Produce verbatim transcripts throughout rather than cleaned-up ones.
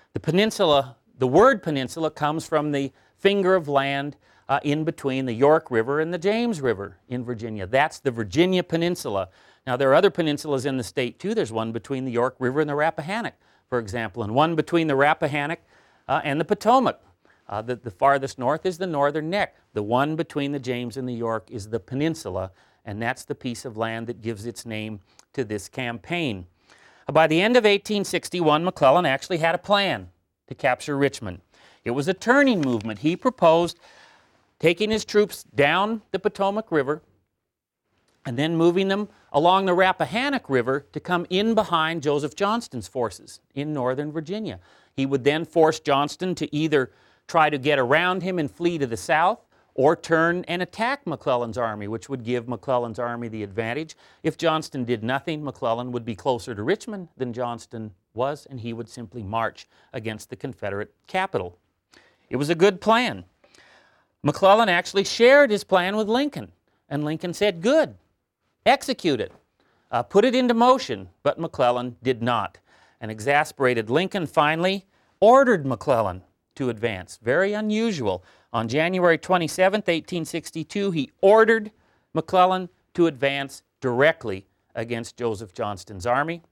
The peninsula, the word peninsula comes from the finger of land uh, in between the York River and the James River in Virginia. That's the Virginia Peninsula. Now, there are other peninsulas in the state, too. There's one between the York River and the Rappahannock, for example, and one between the Rappahannock uh, and the Potomac. Uh, the, the farthest north is the Northern Neck. The one between the James and the York is the peninsula, and that's the piece of land that gives its name to this campaign. Uh, by the end of eighteen sixty-one, McClellan actually had a plan to capture Richmond. It was a turning movement. He proposed taking his troops down the Potomac River and then moving them along the Rappahannock River to come in behind Joseph Johnston's forces in northern Virginia. He would then force Johnston to either try to get around him and flee to the south, or turn and attack McClellan's army, which would give McClellan's army the advantage. If Johnston did nothing, McClellan would be closer to Richmond than Johnston was, and he would simply march against the Confederate capital. It was a good plan. McClellan actually shared his plan with Lincoln, and Lincoln said, good, execute it, uh, put it into motion, but McClellan did not. An exasperated Lincoln finally ordered McClellan to advance. Very unusual. On January twenty-seventh, eighteen sixty-two, he ordered McClellan to advance directly against Joseph Johnston's army.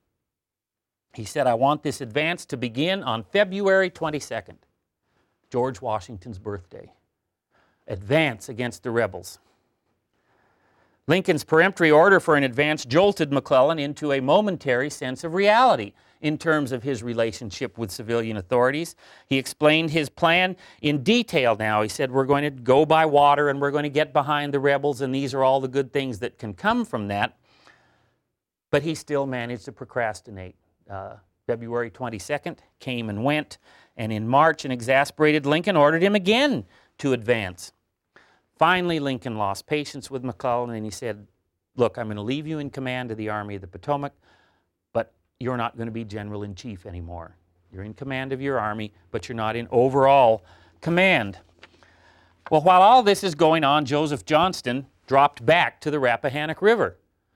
He said, I want this advance to begin on February twenty-second, George Washington's birthday. Advance against the rebels. Lincoln's peremptory order for an advance jolted McClellan into a momentary sense of reality in terms of his relationship with civilian authorities. He explained his plan in detail now. He said, we're going to go by water and we're going to get behind the rebels, and these are all the good things that can come from that. But he still managed to procrastinate. Uh, February twenty-second came and went, and in March, an exasperated Lincoln ordered him again to advance. Finally, Lincoln lost patience with McClellan, and he said, look, I'm going to leave you in command of the Army of the Potomac, but you're not going to be general-in-chief anymore. You're in command of your army, but you're not in overall command. Well, while all this is going on, Joseph Johnston dropped back to the Rappahannock River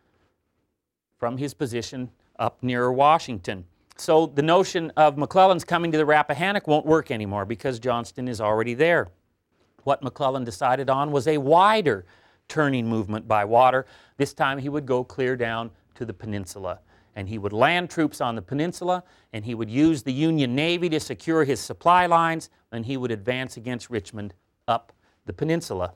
from his position up near Washington. So the notion of McClellan's coming to the Rappahannock won't work anymore because Johnston is already there. What McClellan decided on was a wider turning movement by water. This time he would go clear down to the peninsula, and he would land troops on the peninsula, and he would use the Union Navy to secure his supply lines, and he would advance against Richmond up the peninsula.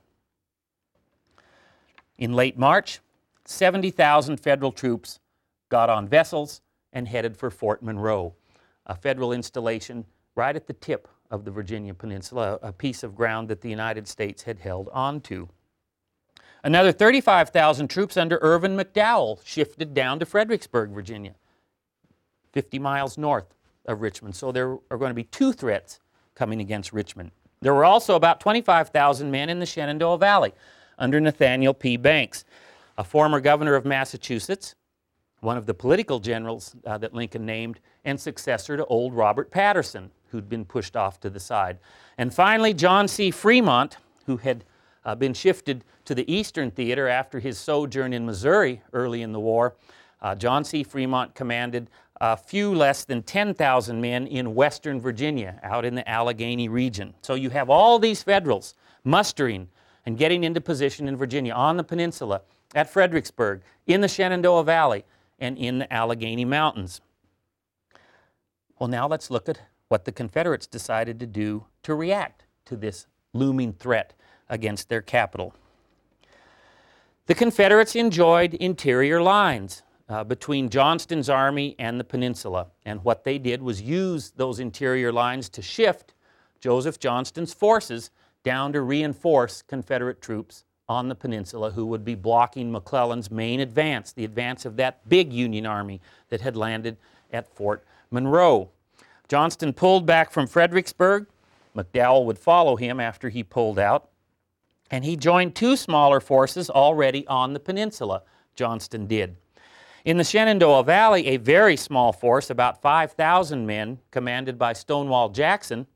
In late March, seventy thousand Federal troops got on vessels and headed for Fort Monroe, a Federal installation right at the tip of the Virginia Peninsula, a piece of ground that the United States had held onto. Another thirty-five thousand troops under Irvin McDowell shifted down to Fredericksburg, Virginia, fifty miles north of Richmond. So there are going to be two threats coming against Richmond. There were also about twenty-five thousand men in the Shenandoah Valley under Nathaniel P. Banks, a former governor of Massachusetts, one of the political generals uh, that Lincoln named, and successor to old Robert Patterson, who'd been pushed off to the side. And finally, John C. Fremont, who had uh, been shifted to the Eastern Theater after his sojourn in Missouri early in the war. Uh, John C. Fremont commanded a few less than ten thousand men in western Virginia, out in the Allegheny region. So you have all these Federals mustering and getting into position in Virginia, on the peninsula, at Fredericksburg, in the Shenandoah Valley, and in the Allegheny Mountains. Well, now let's look at what the Confederates decided to do to react to this looming threat against their capital. The Confederates enjoyed interior lines uh, between Johnston's army and the peninsula, and what they did was use those interior lines to shift Joseph Johnston's forces down to reinforce Confederate troops on the peninsula who would be blocking McClellan's main advance, the advance of that big Union army that had landed at Fort Monroe. Johnston pulled back from Fredericksburg. McDowell would follow him after he pulled out, and he joined two smaller forces already on the peninsula. Johnston did. In the Shenandoah Valley, a very small force, about five thousand men, commanded by Stonewall Jackson,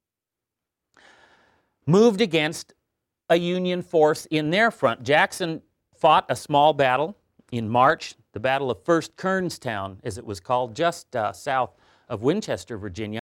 moved against a Union force in their front. Jackson fought a small battle in March, the Battle of First Kernstown, as it was called, just uh, south of Winchester, Virginia.